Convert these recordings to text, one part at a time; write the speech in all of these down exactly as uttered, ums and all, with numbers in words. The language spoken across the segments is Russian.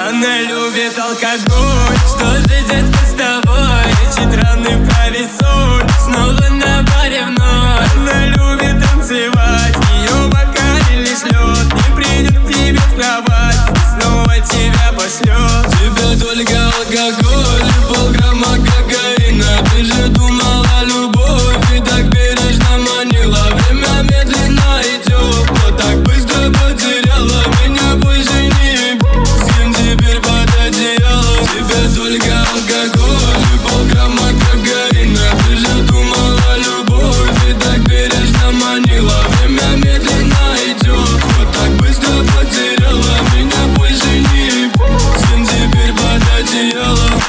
Она любит алкоголь. Что же, детка, с тобой? Лечит раны по весу. Снова на баре вновь. Она любит танцевать. Ее бокале лишь лед. Не придет к тебе в кровать, снова тебя пошлет. Тебя только алкоголь и полграмма кокаина. Ты же думала любовь и так бережно манила. Время медленно идет, но так быстро потеряла. Меня больше не с кем теперь под одеялом. Тебя только алкоголь и полграмма кокаина. Ты же думала любовь и так бережно манила. Время медленно идет, но так быстро потеряла. Меня больше не с кем теперь под одеялом.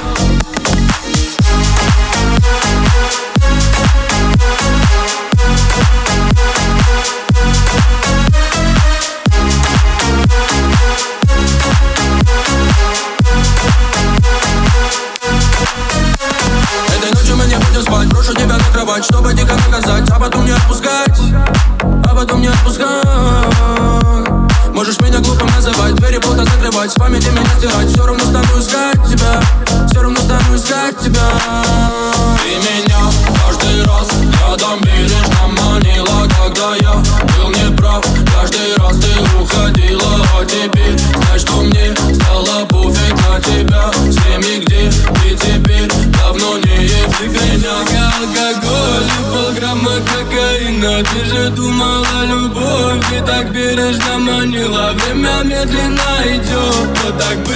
Этой ночью мы не будем спать, брошу тебя на кровать, чтобы дико наказать, а потом не отпускать, а потом не отпускать. Можешь меня глупым называть, двери плотно закрывать, с памяти меня стирать. Все равно стану искать тебя, все равно стану искать тебя. Ты меня каждый раз рядом бережно манила. Когда я был неправ, каждый раз ты уходила. А теперь знаешь, что мне стало пофиг на тебя. С кем и где ты теперь давно не ешь. Ты меня алкоголь и полграмма кокаина. Ты же думала любовь и так бережно манила. Время медленно идет, но так